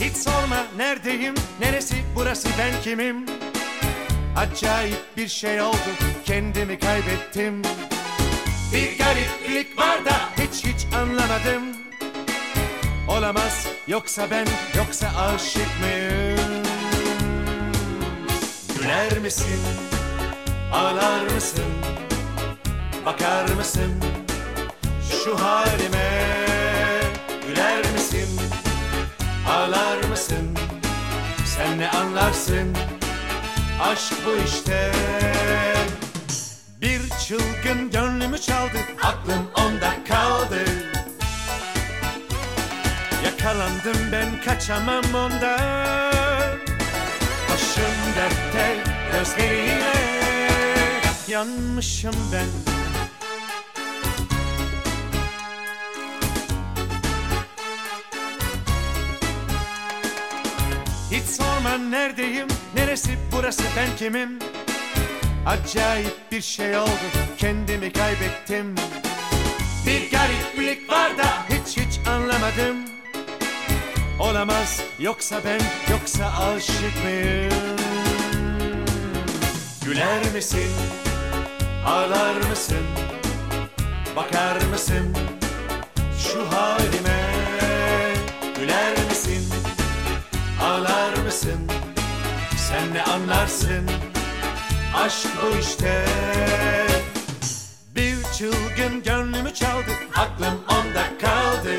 Hiç sorma neredeyim, neresi burası, ben kimim? Acayip bir şey oldu, kendimi kaybettim. Bir gariplik var da hiç anlamadım. Olamaz, yoksa ben, yoksa aşık mıyım? Güler misin, ağlar mısın, bakar mısın şu halime? Güler misin, ağlar mısın, sen ne anlarsın? Aşk bu işte. Bir çılgın gönlümü çaldı, aklım onda kaldı. Yakalandım ben, kaçamam ondan. Başım dertte, gözleriyle yanmışım ben. Hiç sorma neredeyim, neresi burası, ben kimim? Acayip bir şey oldu, kendimi kaybettim. Bir gariplik var da hiç anlamadım. Olamaz, yoksa ben, yoksa aşık mıyım? Güler misin, ağlar mısın, bakar mısın şu halime? Güler misin, ağlar mısın, sen ne anlarsın? Aşk bu işte. Bir çılgın gönlümü çaldı, aklım onda kaldı.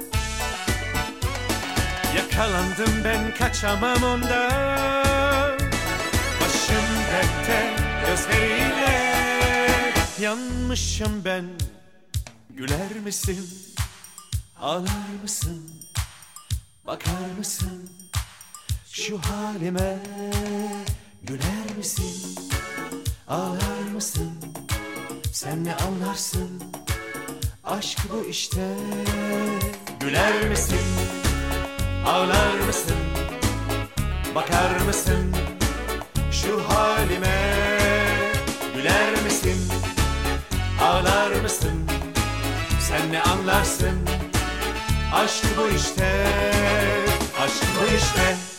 Yakalandım ben, kaçamam ondan. Başım dertte, gözleriyle yanmışım ben. Güler misin, ağlar mısın, bakar mısın şu halime? Güler misin, ağlar mısın, sen ne anlarsın? Aşk bu işte. Güler misin, ağlar mısın, bakar mısın şu halime? Güler misin, ağlar mısın, sen ne anlarsın? Aşk bu işte, aşk bu işte.